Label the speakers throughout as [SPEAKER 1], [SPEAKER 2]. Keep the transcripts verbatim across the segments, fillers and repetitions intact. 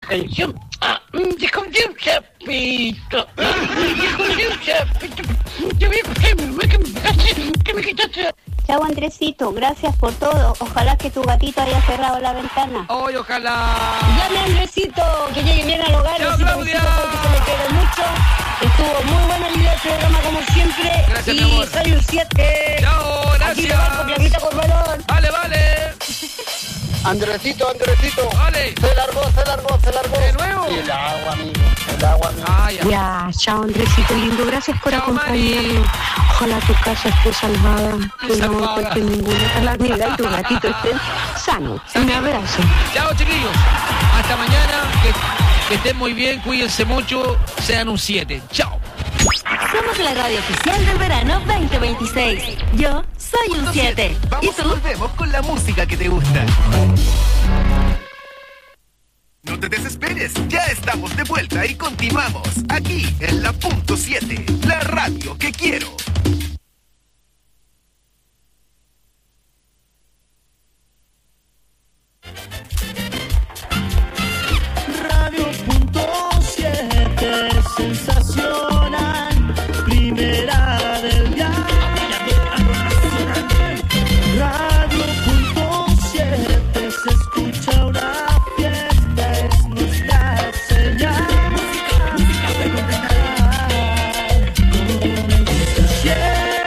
[SPEAKER 1] canción. Ah, déjame un chapito. Déjame un chapito. Te voy a coger, que me quitaste.
[SPEAKER 2] Chao Andresito, gracias por todo. Ojalá que tu gatito haya cerrado la ventana.
[SPEAKER 3] ¡Ay, ojalá!
[SPEAKER 2] Llame Andresito, que llegue bien al hogar.
[SPEAKER 3] ¡Chao,
[SPEAKER 2] Besito,
[SPEAKER 3] Claudia!
[SPEAKER 2] besito, porque se le quiere mucho. Estuvo muy buena la idea del programa como siempre.
[SPEAKER 3] Gracias,
[SPEAKER 2] y
[SPEAKER 3] mi amor.
[SPEAKER 2] soy un siete.
[SPEAKER 3] ¡Chao,
[SPEAKER 2] Aquí le va con
[SPEAKER 3] gracias!
[SPEAKER 2] piernita con balón.
[SPEAKER 3] ¡Vale, vale!
[SPEAKER 4] Andresito, Andresito.
[SPEAKER 3] ¡Vale!
[SPEAKER 4] Se largó, se largó, se largó.
[SPEAKER 3] ¿De nuevo?
[SPEAKER 4] El agua, amigo. El agua, amigo.
[SPEAKER 3] Ah, ya.
[SPEAKER 5] Ya, chao Andresito lindo, gracias por
[SPEAKER 3] Chao,
[SPEAKER 5] acompañarnos. Ojalá tu casa esté salvada, que no
[SPEAKER 3] Salvada.
[SPEAKER 5] afecte ninguna calamidad y tu gatito esté sano. Un abrazo.
[SPEAKER 3] Chao, chiquillos. Hasta mañana. Que, que estén muy bien, cuídense mucho. Sean un siete. Chao.
[SPEAKER 6] Somos la radio oficial del verano veinte veintiséis. Yo soy un siete. ¿Y
[SPEAKER 7] Vamos y
[SPEAKER 6] tú?
[SPEAKER 7] volvemos con la música que te gusta. No te desesperes, ya estamos de vuelta y continuamos aquí en la punto siete, la radio que quiero.
[SPEAKER 8] Radio punto siete, sensacional, primera del día. Radio punto siete, se escucha una fiesta, es nuestra señal. siete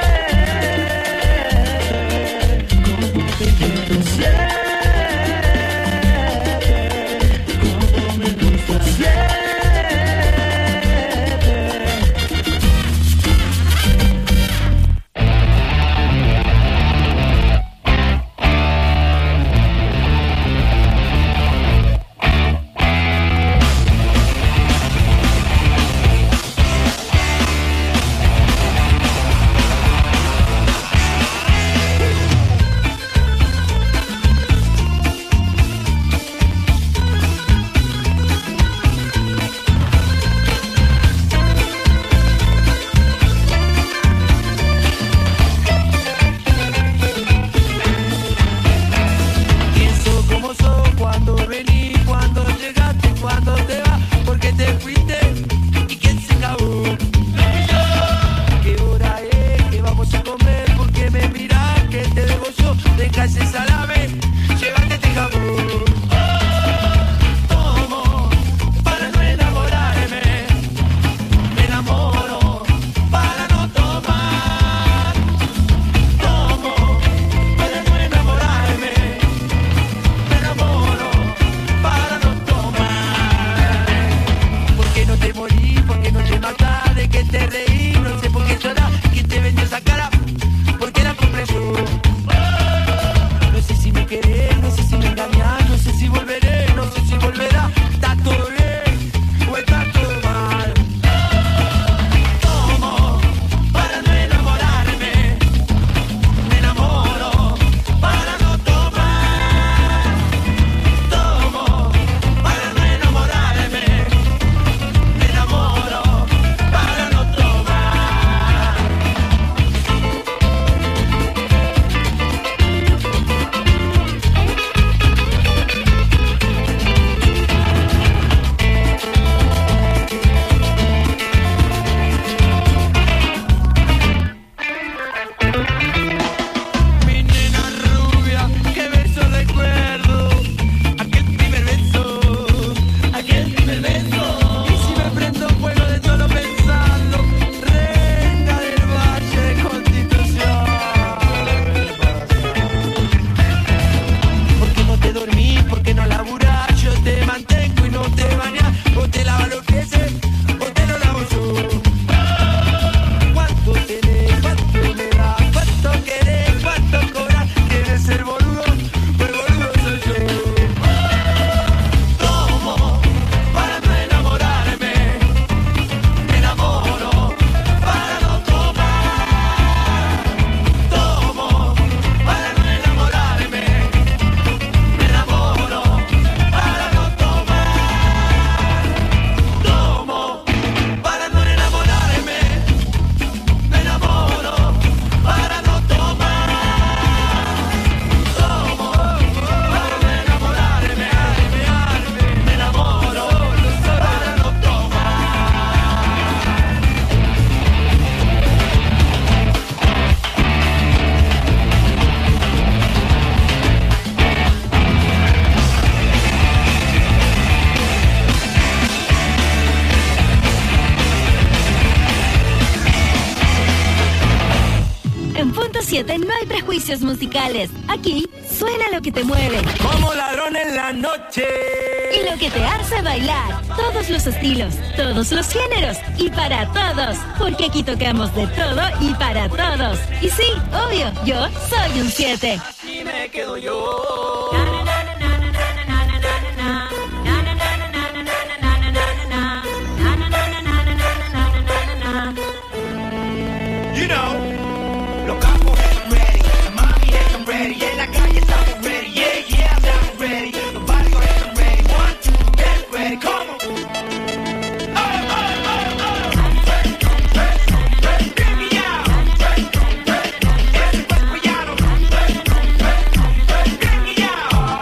[SPEAKER 6] siete no hay prejuicios musicales. Aquí suena lo que te mueve.
[SPEAKER 8] Como ladrón en la noche.
[SPEAKER 6] Y lo que te hace bailar. Todos los estilos, todos los géneros y para todos. Porque aquí tocamos de todo y para todos. Y sí, obvio, yo soy un siete.
[SPEAKER 8] Así me quedo yo.
[SPEAKER 9] You know, los campos están ready, las mami están ready, y en la calle estamos ready, yeah, yeah, estamos ready, los barrios están ready, one, two, get ready, come on. Oh, oh, oh, oh. Bring me out. Ese cuerpo llano. Bring me out.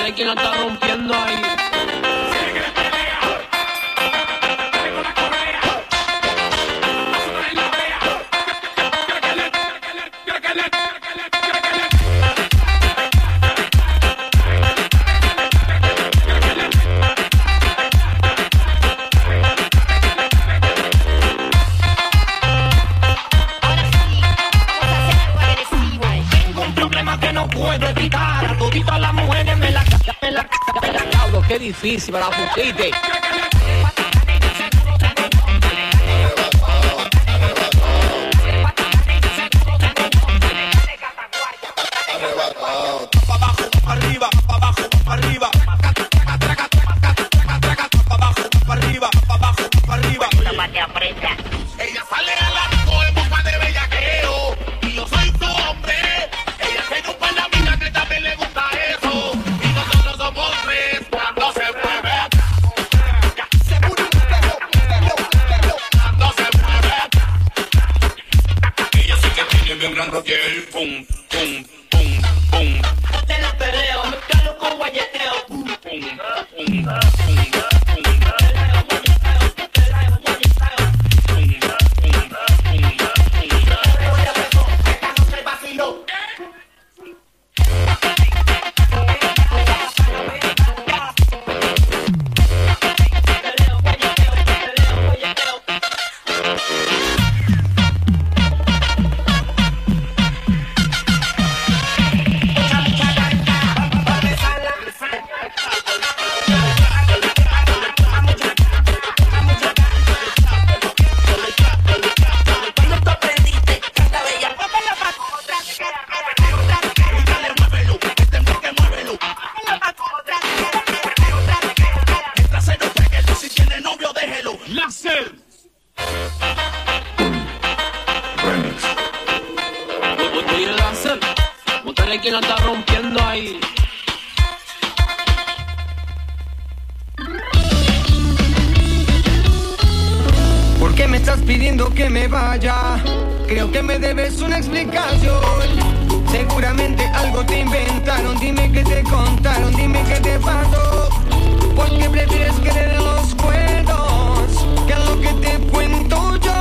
[SPEAKER 3] Pregúntale quién la está rompiendo ahí. Qué difícil para la pusiste.
[SPEAKER 8] Arriba, abajo, arriba. Abajo, arriba, abajo, arriba.
[SPEAKER 9] Ella sale a la en busca de bellaqueo y yo soy su hombre. Ella tiene un par de amigas que también le gusta eso y nosotros somos tres cuando se mueve. Cuando se mueve. Ella sí que tiene bien grande el pum, pum, pum, pum. Te la peleo, me calo con guayeteo. Pum, pum, pum, pum, pum.
[SPEAKER 3] ¿Quién la está rompiendo ahí?
[SPEAKER 10] ¿Por qué me estás pidiendo que me vaya? Creo que me debes una explicación. Seguramente algo te inventaron. Dime qué te contaron, dime qué te pasó. ¿Por qué prefieres creer en los cuentos que en lo que te cuento yo?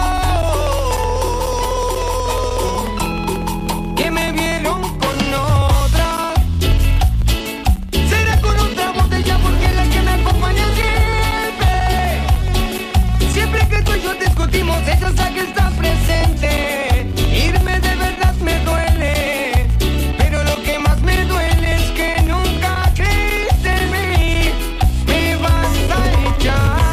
[SPEAKER 10] Que me vieron con otra. Será con otra botella porque es la que me acompaña siempre. Siempre que tú y yo discutimos, ella sabe que está presente. Irme de verdad me duele, pero lo que más me duele es que nunca creíste en mí. Me vas a echar.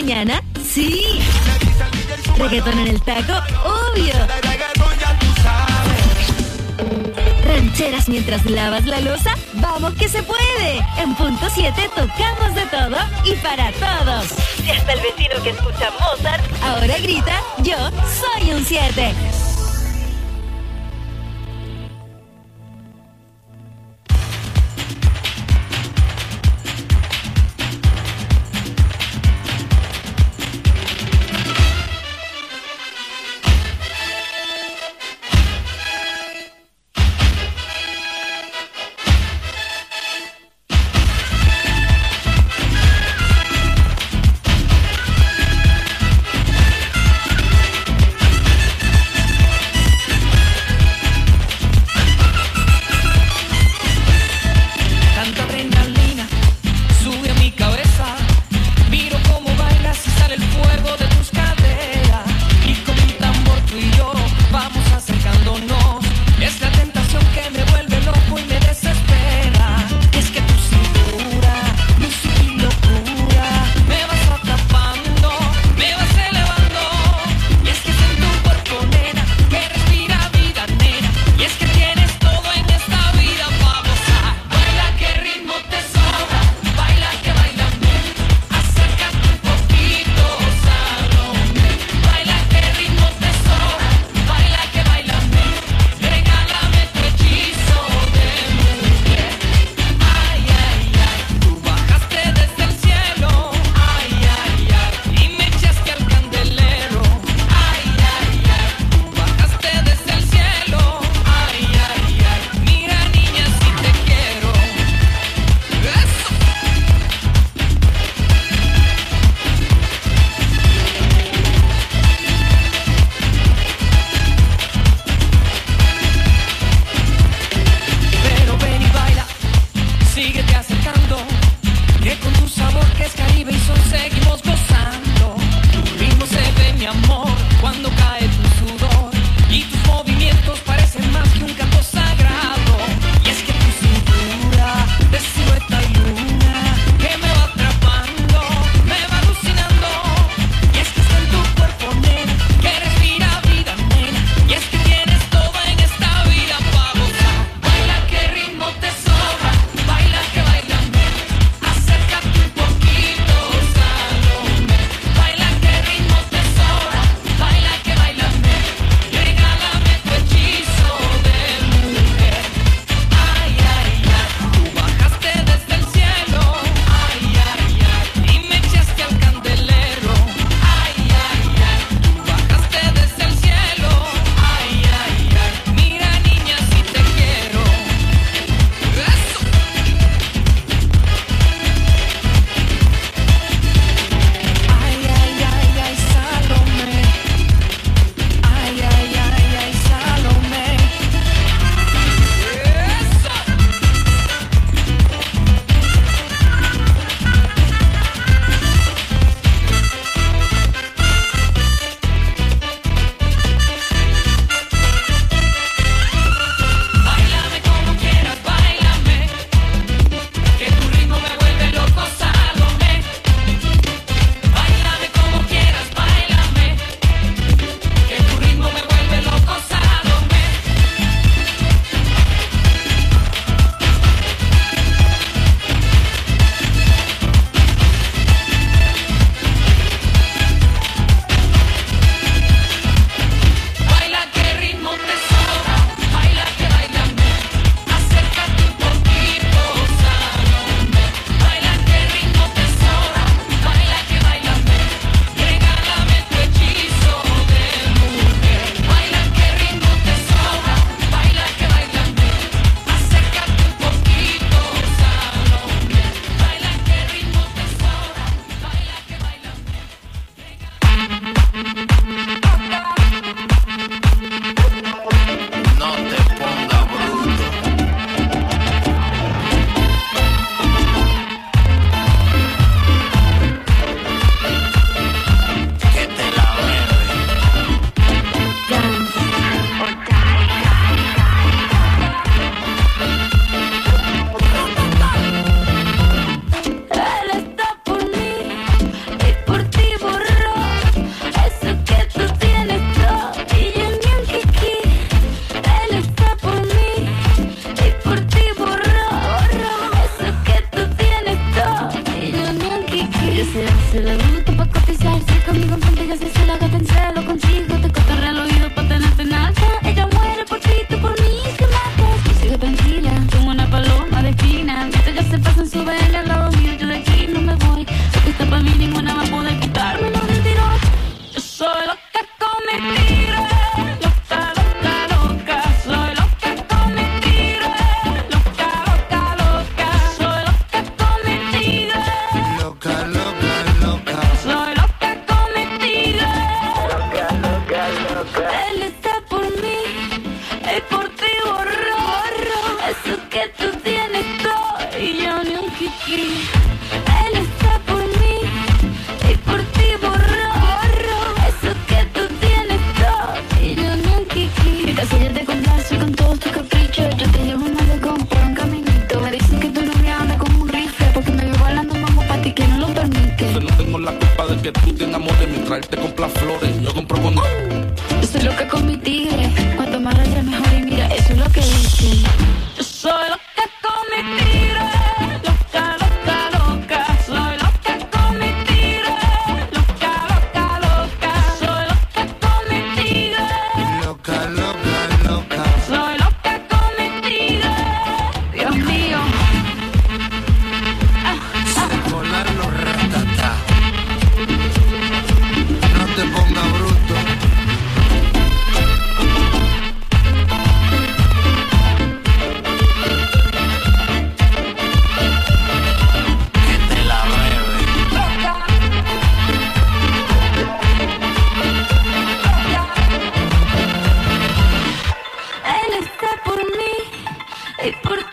[SPEAKER 6] mañana? Sí. Reggaetón en el taco, obvio. Rancheras mientras lavas la loza, vamos que se puede. En punto siete tocamos de todo y para todos. Si hasta el vecino que escucha Mozart ahora grita, yo soy un siete.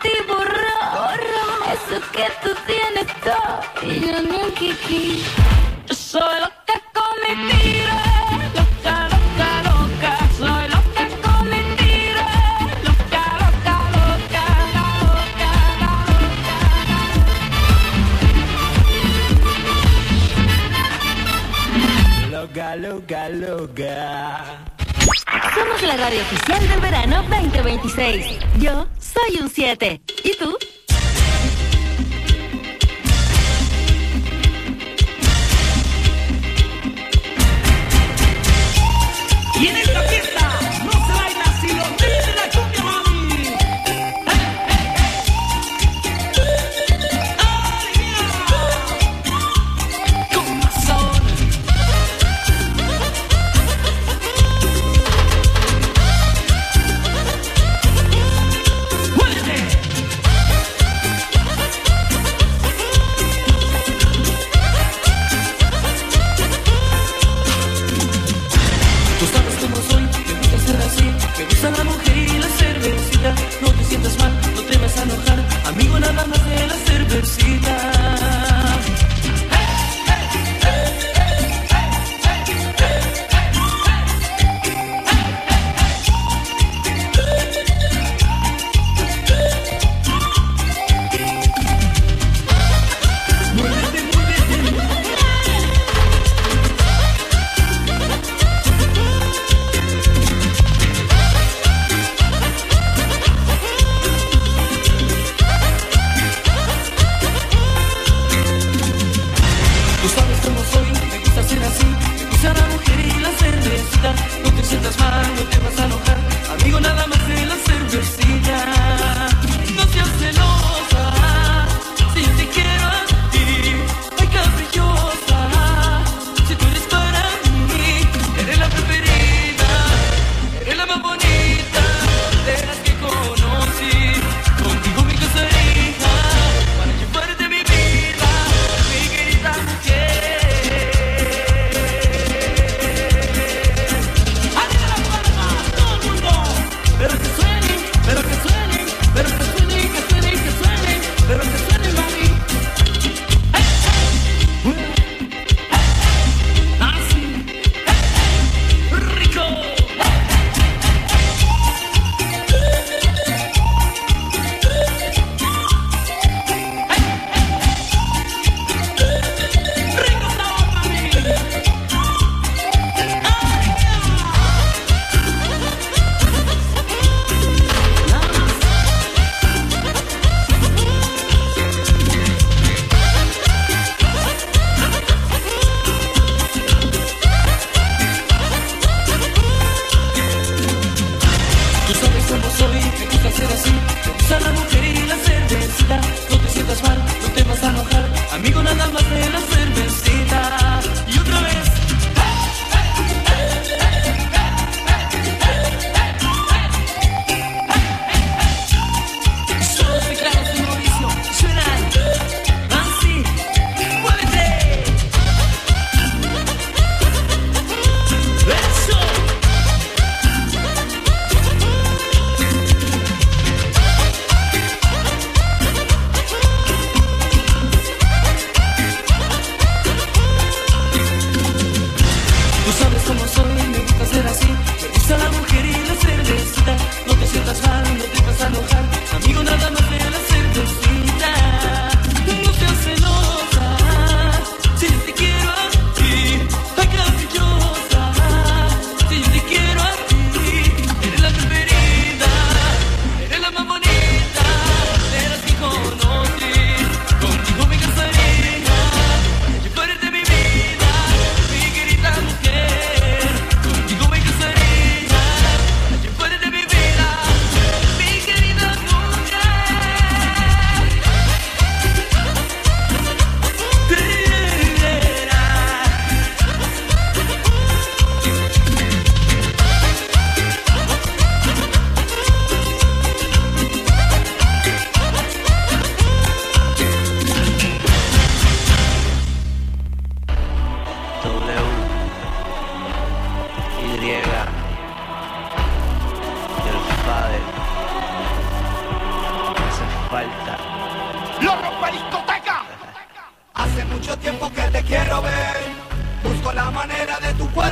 [SPEAKER 6] tiburón. Eso que tú tienes todo y yo ni un kiki. Yo soy loca con mi tiro, loca, loca, loca. Soy loca con mi tiro, loca, loca, loca, la loca, la
[SPEAKER 10] Loca, loca, loca.
[SPEAKER 6] Somos la radio oficial del verano veinte veintiséis. Yo soy un siete. ¿Y tú?
[SPEAKER 9] Y en esta fiesta no se baila si lo pide la cumbia, mami. ¡Hey, hey, hey! ¡Alegría! Con razón. ¡Muévete! Tú sabes cómo soy, me gusta ser así. Me gusta la mujer y la cervecita. No te sientas mal, no te vas a enojar. Amigo, nada más de la cervecita. Muévete, muévete.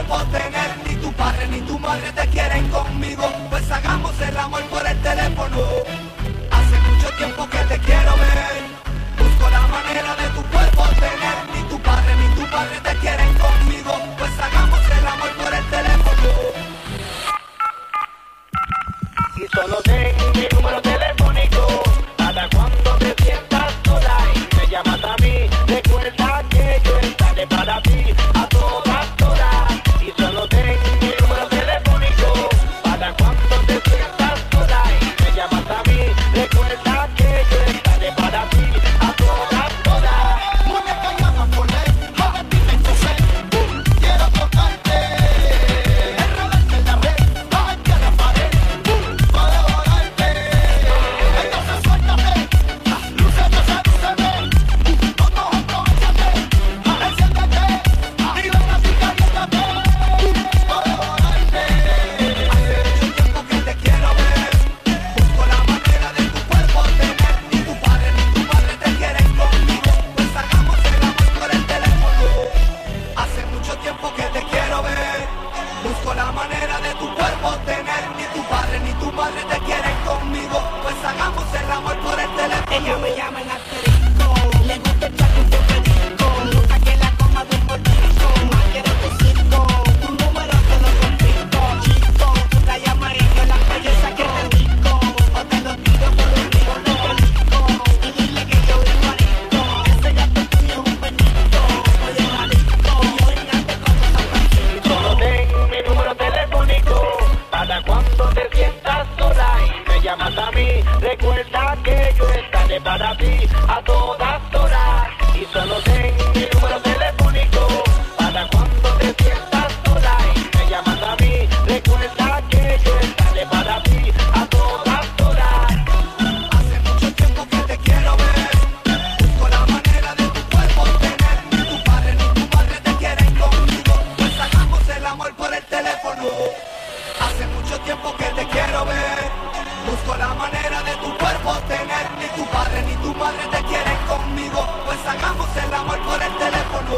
[SPEAKER 9] cuerpo tener, ni tu padre ni tu madre te quieren conmigo, pues hagamos el amor por el teléfono. Hace mucho tiempo que te quiero ver, busco la manera de tu cuerpo tener, ni tu padre ni tu madre te quieren conmigo, pues hagamos el amor por el teléfono. Y solo ten mi número telefónico, para cuando te sientas sola y me llamas a mí, recuerda que yo estaré para ti a todas horas. Y solo ten mi número telefónico, para cuando te sientas sola y me llamas a mí, recuerda que yo estaré para ti a todas horas. Muñeca, llama por ley, joven, dime entonces, quiero tocarte, enredarte en la red, bajarte a la pared, para devorarte. Entonces suéltate, lúcete, sedúceme, no nos aprovechate, enciéndete, y ven así caliéntate, para devorarte. Hace mucho tiempo que te quiero ver, busco la manera de tu cuerpo tener, ni tu padre ni tu madre te quieren conmigo, pues hagamos el amor por el teléfono. Hace mucho tiempo que te quiero ver, busco la manera de tu cuerpo tener, ni tu padre ni tu madre te quieren conmigo, pues hagamos el amor por el teléfono. Ella me llama en asterisco, le gusta el chaco y tu perico, gusta que la coma de un mordisco, más quiero tu circo, tu número te lo confisco, chico, tú la llamas y yo la belleza que te disco, o te lo tiro por un río, lo conozco, y dile que yo vivo adicto, ese gato tuyo es un benito, oye marico, yo engañé con los zapatos. Solo ten mi número telefónico, para cuando te sientas sola y me llamas a mí, recuerda que yo estaré para ti a todas horas. Y solo ten mi número telefónico, para cuando te sientas sola y me llamas a mí, recuerda que yo estaré para ti a todas horas. Hace mucho tiempo que te quiero ver, busco la manera de tu cuerpo tener, ni tu padre ni tu madre te quieren conmigo, pues hagamos el amor por el teléfono. Hace mucho tiempo que te quiero ver, busco la manera de tu cuerpo tener, ni tu padre ni tu madre te quieren conmigo, pues hagamos el amor por el teléfono.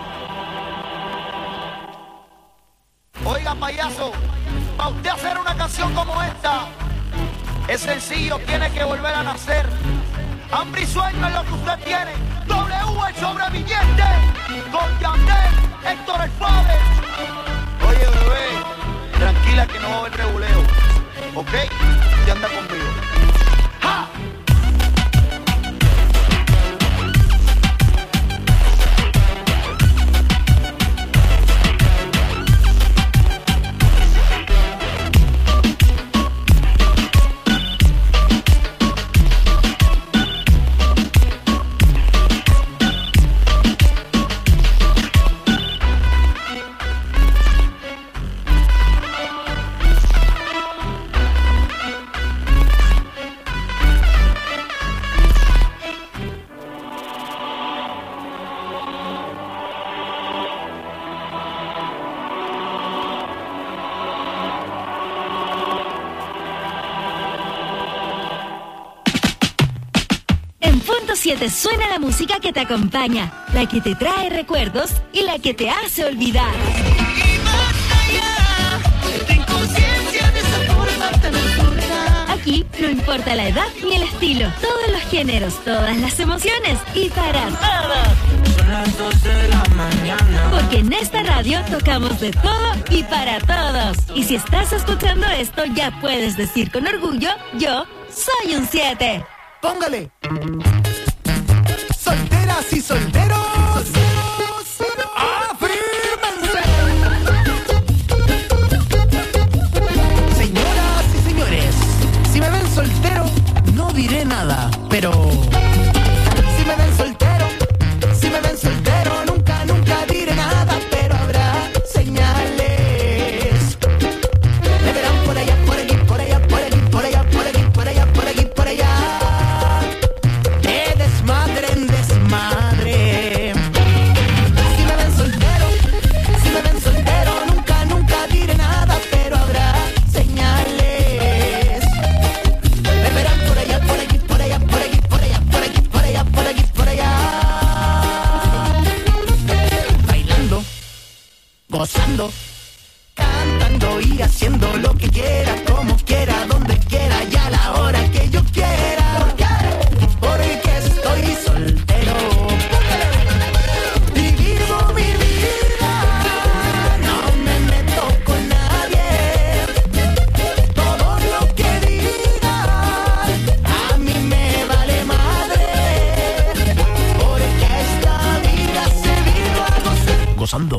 [SPEAKER 9] Oiga, payaso, para usted hacer una canción como esta, es sencillo, tiene que volver a nacer. Hambre y sueño es lo que usted tiene. W el sobreviviente, con Yandel, Héctor el Padre. Oye, bebé, tranquila que no va a haber reguleo, ¿ok? Y anda conmigo. ¡Ja!
[SPEAKER 6] siete suena la música que te acompaña, la que te trae recuerdos y la que te hace olvidar.
[SPEAKER 9] Y más allá, ten conciencia de esa forma tan absurda.
[SPEAKER 6] Aquí no importa la edad ni el estilo, todos los géneros, todas las emociones y para todos.
[SPEAKER 9] Son las dos de la mañana.
[SPEAKER 6] Porque en esta radio tocamos de todo y para todos. Y si estás escuchando esto, ya puedes decir con orgullo, yo soy un siete.
[SPEAKER 9] Póngale. Solteras y solteros, afírmense. Señoras y señores, si me ven soltero, no diré nada, pero si me ven soltero, si me ven soltero, nunca, nunca diré nada, pero habrá señales. Me verán por allá, por aquí, por allá, por aquí, por allá, por aquí, por allá, por aquí, por allá. De desmadre en desmadre. Si me ven soltero, si me ven soltero, nunca, nunca diré nada, pero habrá señales. Me verán por allá, por aquí, por allá, por aquí, por allá, por aquí, por allá, por aquí, por allá. Bailando, gozando,
[SPEAKER 10] haciendo lo que quiera, como quiera, donde quiera y a la hora que yo quiera. ¿Por qué? Porque estoy soltero y vivo mi vida. No me meto con nadie. Todo lo que digan a mí me vale madre. Porque esta vida se vino a gozar. Gozando.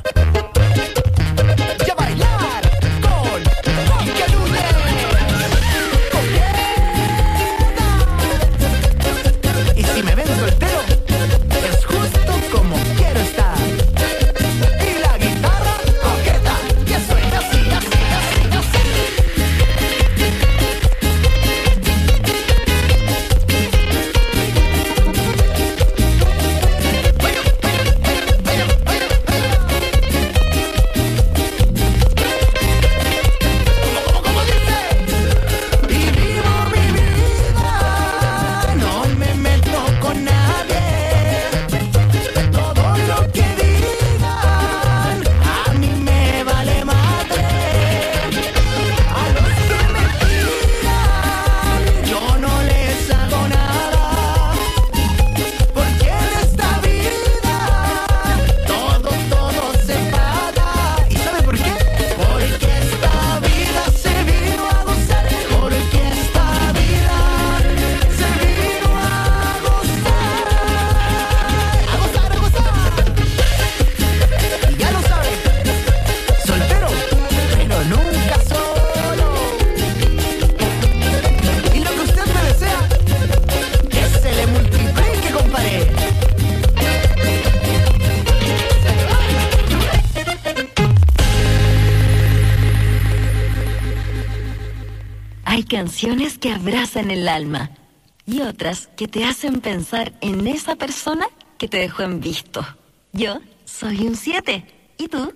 [SPEAKER 6] Canciones que abrazan el alma y otras que te hacen pensar en esa persona que te dejó en visto. Yo soy un siete. ¿Y tú?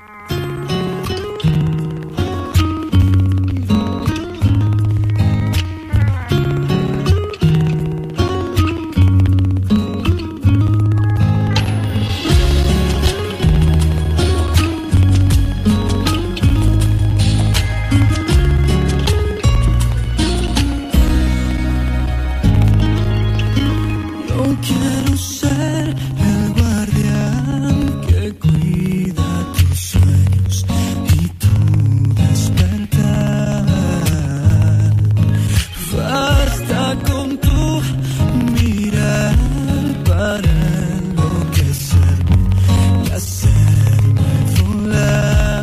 [SPEAKER 10] Quiero ser el guardián que cuida tus sueños y tu despertar. Basta con tu mirar para enloquecerme y hacerme volar.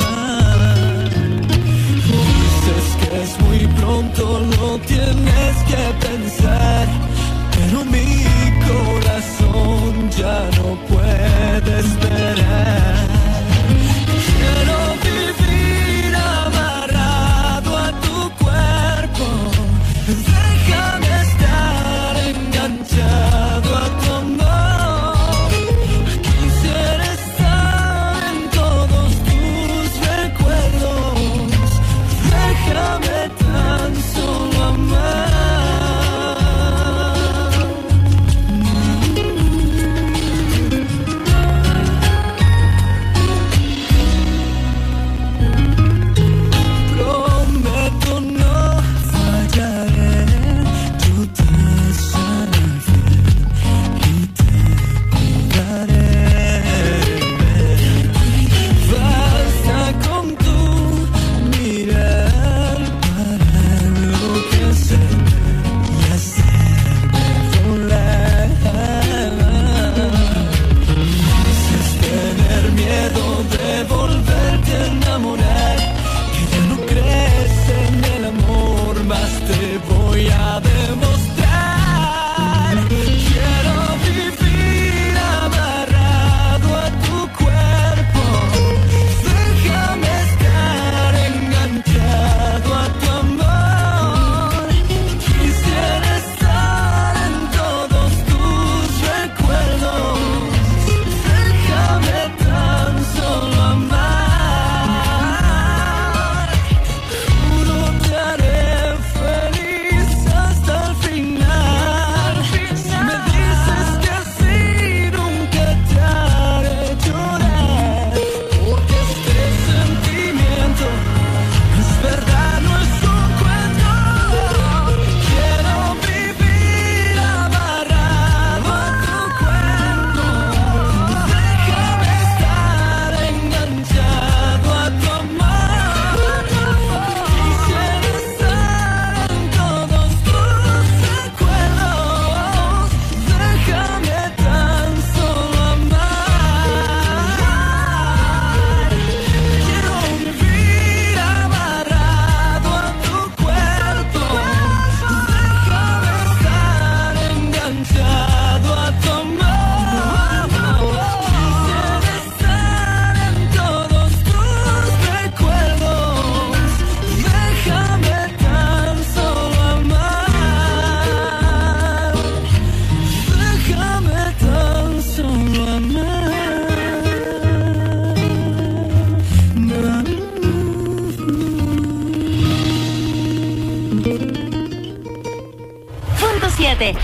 [SPEAKER 10] Dices que es muy pronto, lo tienes que pensar, pero mi corazón ya no puede esperar. Quiero vivir amarrado a tu cuerpo. Déjame estar enganchado a tu amor. Quisiera estar en todos tus recuerdos. Déjame tan solo amar.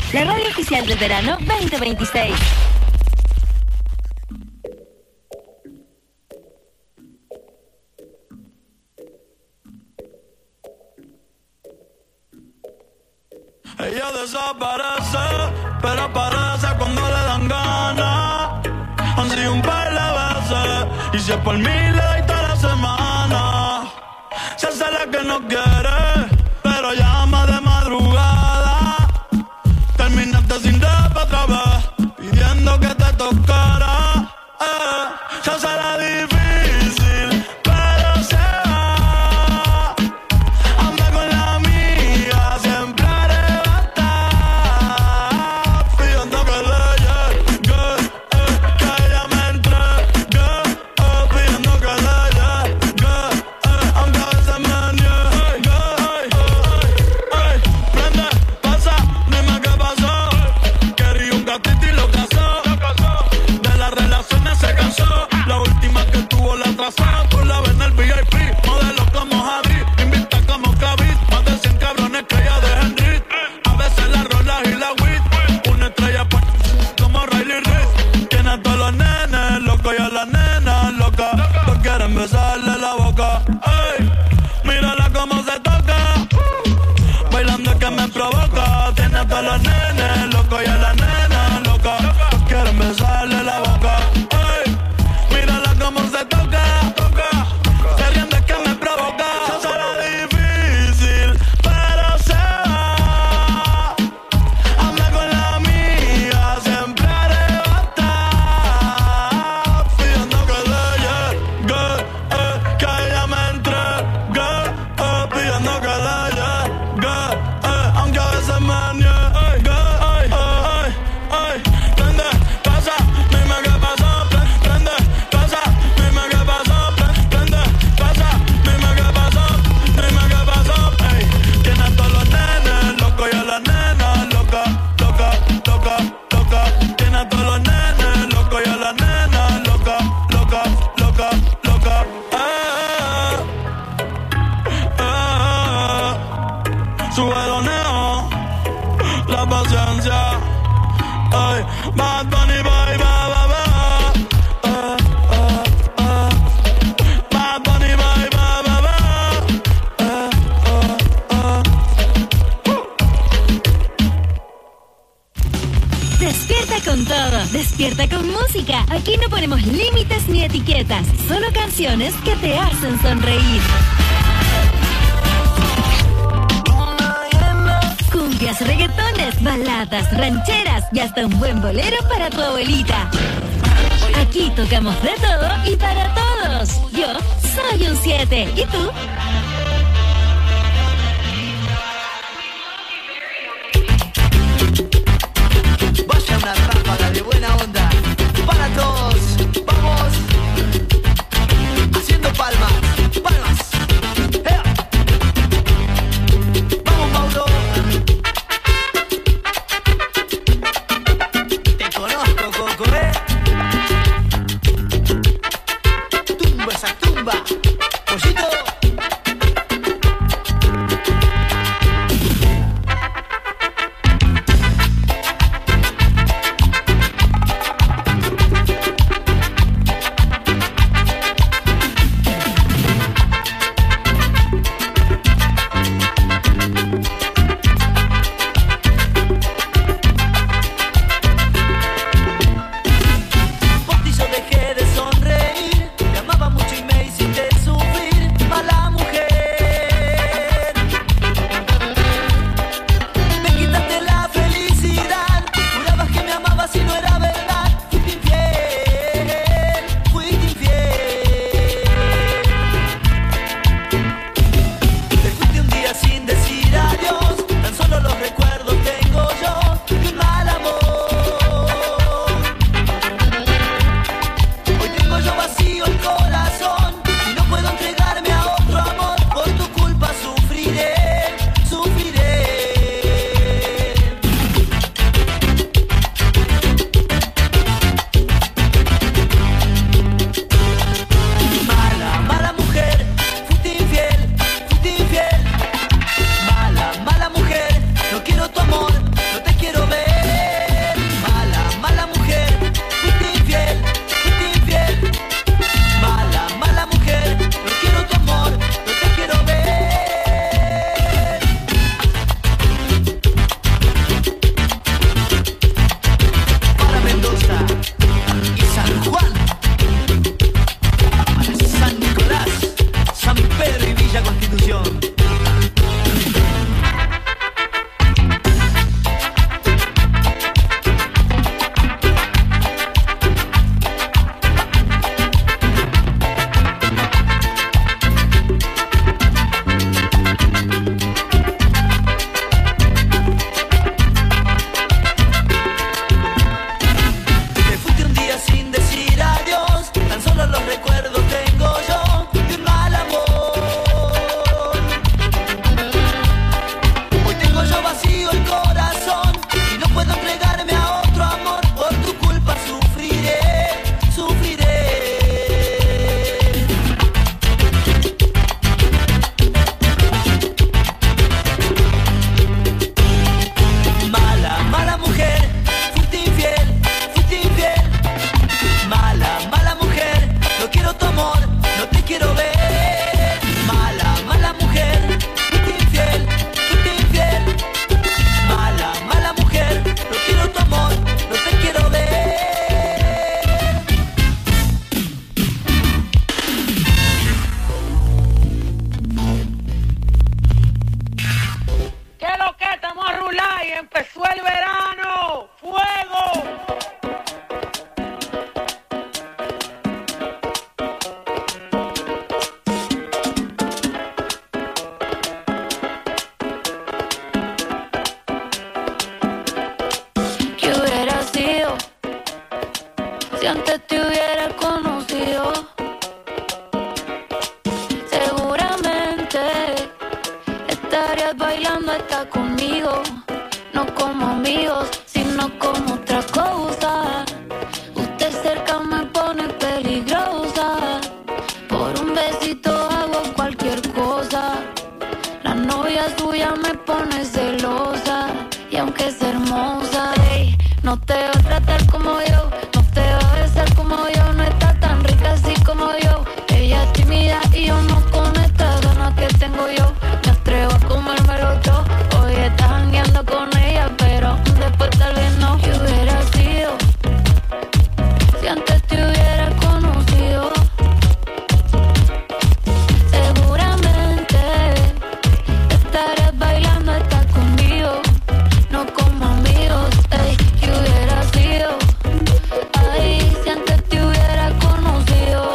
[SPEAKER 6] la radio oficial del verano veinte veintiséis.
[SPEAKER 8] Ella desaparece, pero aparece cuando le dan ganas. Han sido un par de veces, y si es por mí le doy toda la semana. Se hace la que no quiere, pero llama de madrugada. Terminaste sin rap otra vez, pidiendo que te tocara. Eh, se hace la difícil, pero se va. Anda con la amiga, siempre arrebata, pidiendo que le llegue, eh, que ella me entregue, eh, pidiendo que le llegue, eh, aunque a veces me niegue, eh, eh, prende, pasa, dime qué pasó, quería un gatito y lo casó, de las relaciones se cansó, la última que tuvo la atrasaron, tú la ves en el V I P, modelo como Javi, invita como Kavit, más de cien cabrones que ella dejan rit, a veces la rola y la weed, una estrella pa- como Riley Reid, tiene a todos los nenes locos y a las nenas locas, no quieren besarle la boca, ey, mírala cómo se toca, bailando es que me provoca, tiene a todos los nenes locos y a las nenas locas, no quieren besarle la boca, ey, mírala cómo se toca, se riende es que me provoca, se hace la difícil, pero se va, anda con la amiga, siempre arrebata, pidiendo que le llegue, eh, que ella me entregue, eh, pidiendo que le llegue, eh, aunque a veces me niegue, ay, ay, ay, prende, pasa, dime qué pasó, pre- prende, pasa, dime qué pasó, pre- prende, pasa, dime qué pasó, dime qué pasó, ey, tiene a todos los nenes locos y a las nenas loca, loca, loca, loca, tiene a todos los nenes locos y a las nenas loca, loca, loca, loca, eh, eh, sube los neos, la paciencia, ay, Bad Bunny, bye, bye, bye, bye, eh, eh, eh, Bad Bunny, bye, bye, bye, bye, eh, eh, eh.
[SPEAKER 6] Despierta con todo, despierta con música. Aquí no ponemos límites ni etiquetas, solo canciones que te hacen sonreír. Cumbias, reggaetones, baladas, rancheras y hasta un buen bolero para tu abuelita. Aquí tocamos de todo y para todos. Yo soy un siete. ¿Y tú?
[SPEAKER 11] Vaya una ráfaga de buena onda para todos. Vamos haciendo palmas, palmas. ¡Ea! Vamos, Mauro. Te conozco, Coco, ¿eh? Tumba esa tumba, pollito.
[SPEAKER 12] antes te hubiera conocido, seguramente estarías bailando hasta conmigo. No como amigos, sino como otra cosa. Usted cerca me pone peligrosa. Por un besito hago cualquier cosa. La novia suya me pone celosa. Y aunque es hermosa, ey, no te va a tratar como yo, no te va a besar como yo, no está tan rica así como yo. Ella es tímida y yo no, con estas ganas que tengo yo me atrevo a comérmelo todo. Hoy estás jangueando con ella, pero después tal vez no. ¿Qué hubiera sido si antes te hubiera conocido? Seguramente estarías bailando hasta conmigo. No como amigos, ey, ¿qué hubiera sido? Ay, si antes te hubiera conocido.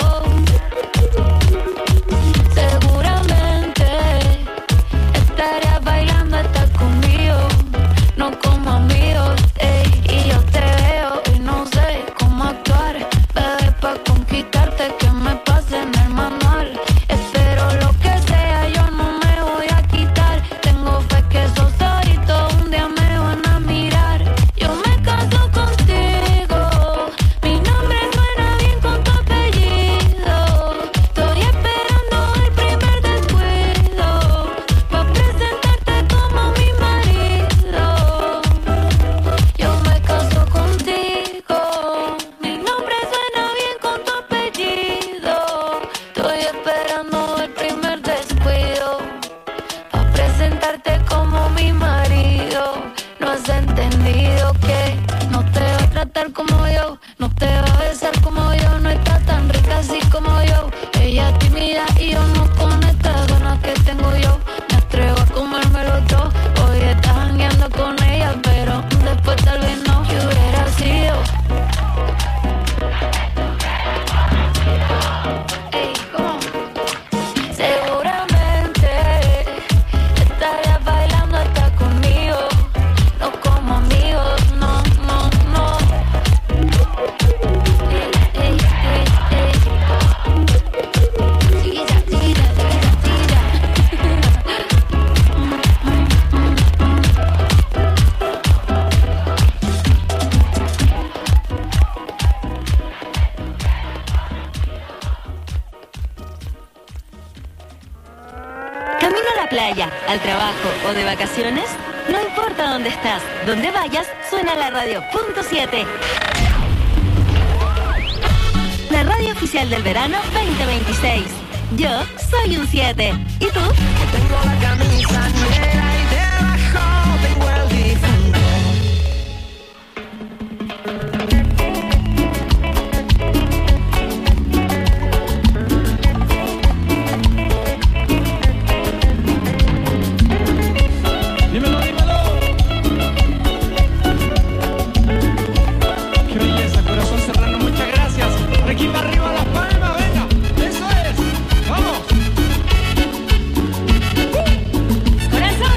[SPEAKER 12] Seguramente estarías bailando hasta conmigo. No como amigos, ey, y yo te veo y no sé cómo actuar. Bebé, pa' conquistarte que me pase en el manual. Espero lo que sea, yo no me voy a quitar. Tengo fe que esos ojitos un día me van a mirar. Yo me caso contigo, mi nombre suena bien con tu apellido. Estoy esperando el primer descuido pa' presentarte como mi marido. Yo me caso contigo, mi nombre suena bien con tu apellido. Estoy esperando el primer descuido pa' presentarte como mi marido. No has entendido que no te va a tratar como yo, no te va a besar como yo, no está tan rica así como yo. Ella es tímida y yo no, con estas ganas que tengo yo me atrevo a comérmelo todo. Hoy estás jangueando con ella, pero después tal vez no. ¿Qué hubiera sido? Ey, ¿cómo? Seguramente estarías bailando hasta conmigo. No como amigos, no, no, no. Ey, ey, ey, ey. Tira, tira, tira, tira.
[SPEAKER 6] ¿Camino a la playa, al trabajo o de vacaciones? No importa dónde estás, donde vayas, suena la radio punto siete. La radio oficial del verano veinte veintiséis. Yo soy un siete. ¿Y tú?
[SPEAKER 10] Tengo la camisa negra y debajo tengo el difunto.
[SPEAKER 8] Dímelo, dímelo. Qué belleza, corazón serrano, muchas gracias. Por aquí para arriba las palmas, venga. Eso es. Vamos.
[SPEAKER 6] ¡Corazón!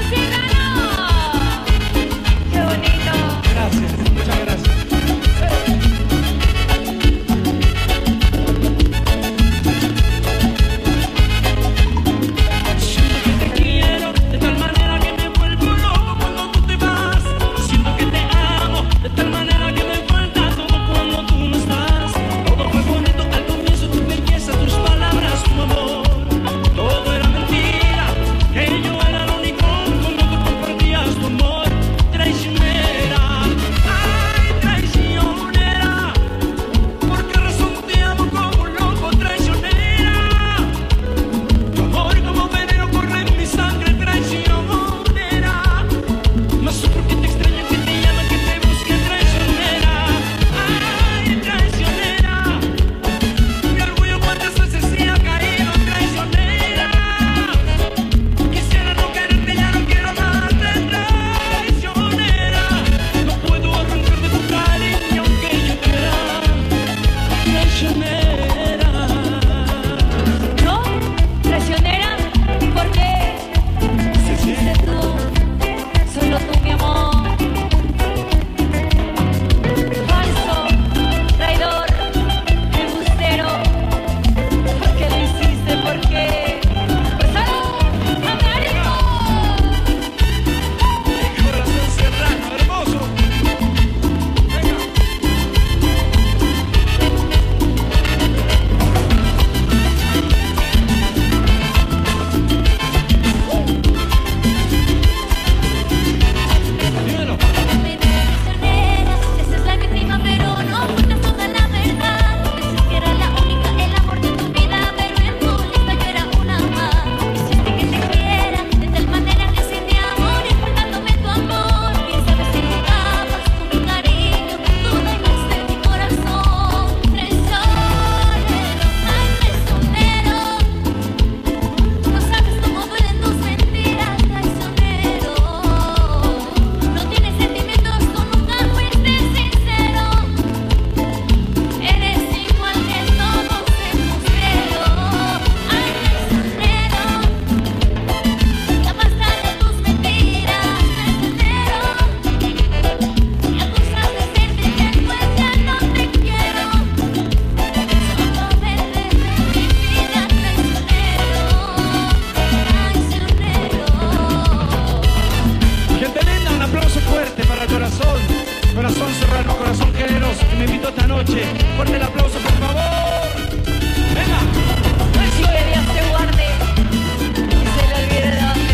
[SPEAKER 13] Corazón serrano, corazón generoso, que me invitó esta noche. Fuerte el aplauso, por favor. Venga.
[SPEAKER 14] Si querías te guarde y se le olvide de dónde.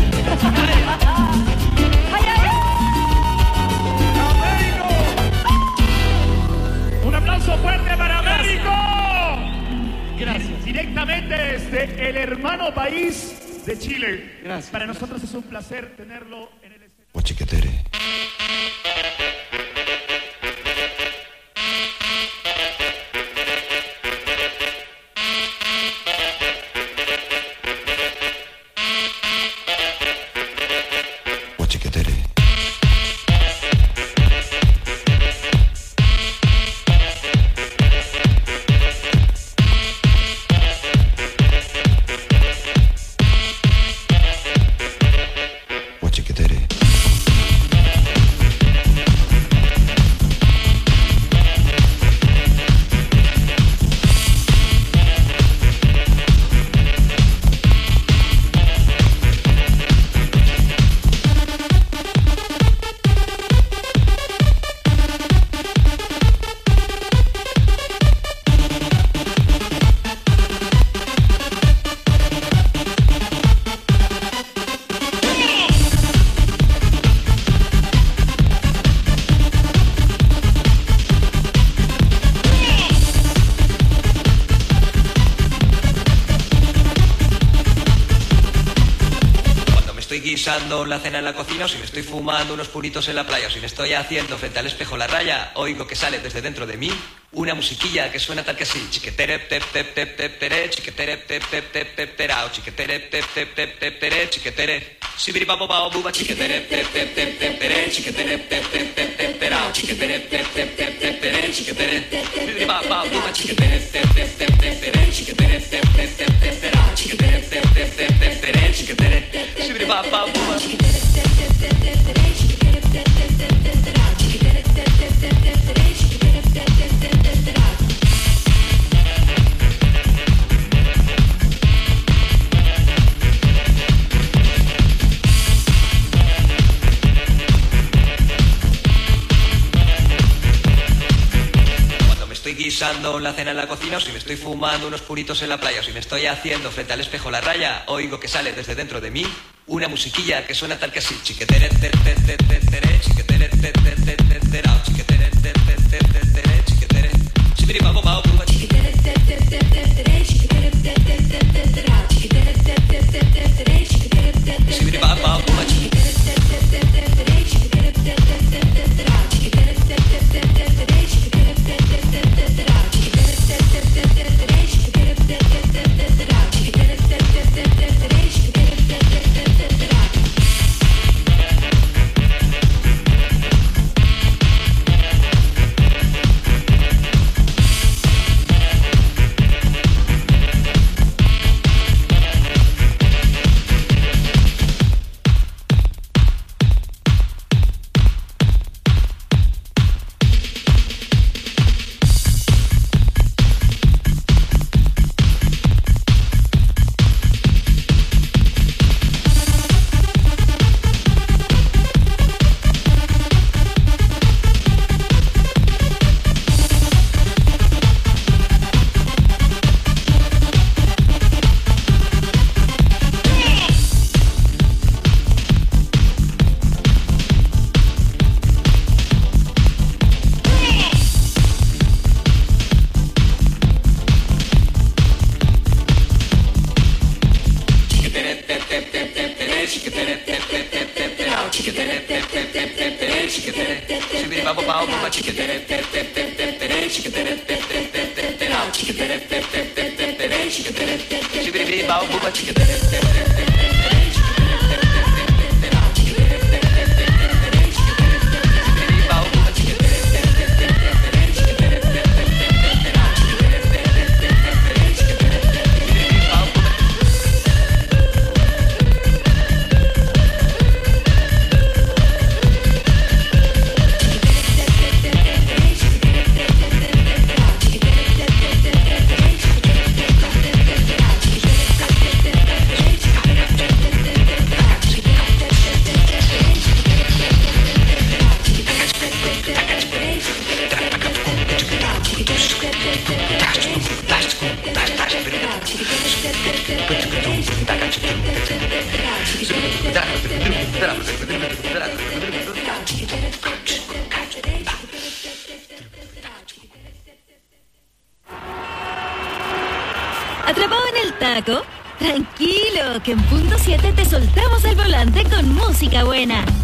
[SPEAKER 14] ¡Ay, ay,
[SPEAKER 13] ay! Un aplauso fuerte para Américo.
[SPEAKER 15] Gracias. Directamente desde el hermano país de Chile.
[SPEAKER 13] Gracias.
[SPEAKER 15] Para nosotros es un placer tenerlo en el escenario.
[SPEAKER 16] Chiquetere.
[SPEAKER 17] Guisando la cena en la cocina, o si me estoy fumando unos puritos en la playa, o si me estoy haciendo frente al espejo la raya, oigo que sale desde dentro de mí una musiquilla que suena tal que así: chiquetere tep tep tep tep tere, chiquetere tep tep tep tep terao, chiquetere tep tep tep tep tere, chiquetere sibiri papo pao buba, chiquetere tep tep tep tep tere, chiquetere tep tep tep tep terao, chiquetere tep tep tep tep tere, chiquetere sibiri papo pao buba, chiquetere tep tep tep tep tere, chiquetere tep tep tep tep terao, chiquetere tep tep tep tep tere, chiquetere sibiri papo pao buba. Guisando la cena en la cocina, o si me estoy fumando unos puritos en la playa, o si me estoy haciendo frente al espejo la raya, oigo que sale desde dentro de mí una musiquilla que suena tal que así: chiquetere te te te te tere, chiquetere te te te te terao, chiquetere te te te te tere, chiquetere sibiri papo pao buba, chiquetere te te te te tere, chiquetere te te te te terao, chiquetere te te te te tere, chiquetere te te sibiri papo pao buba, chiquetere te te te te tere, chiquetere te te te te terao, chiquetere te te te te tere, chiquetere te te te te terao, chiquetere te te te te tere, chiquetere te te te te terao, chiquetere te te te te tere, chiquetere te te te te terao.
[SPEAKER 6] chamaco? Tranquilo, que en punto siete te soltamos el volante con música buena.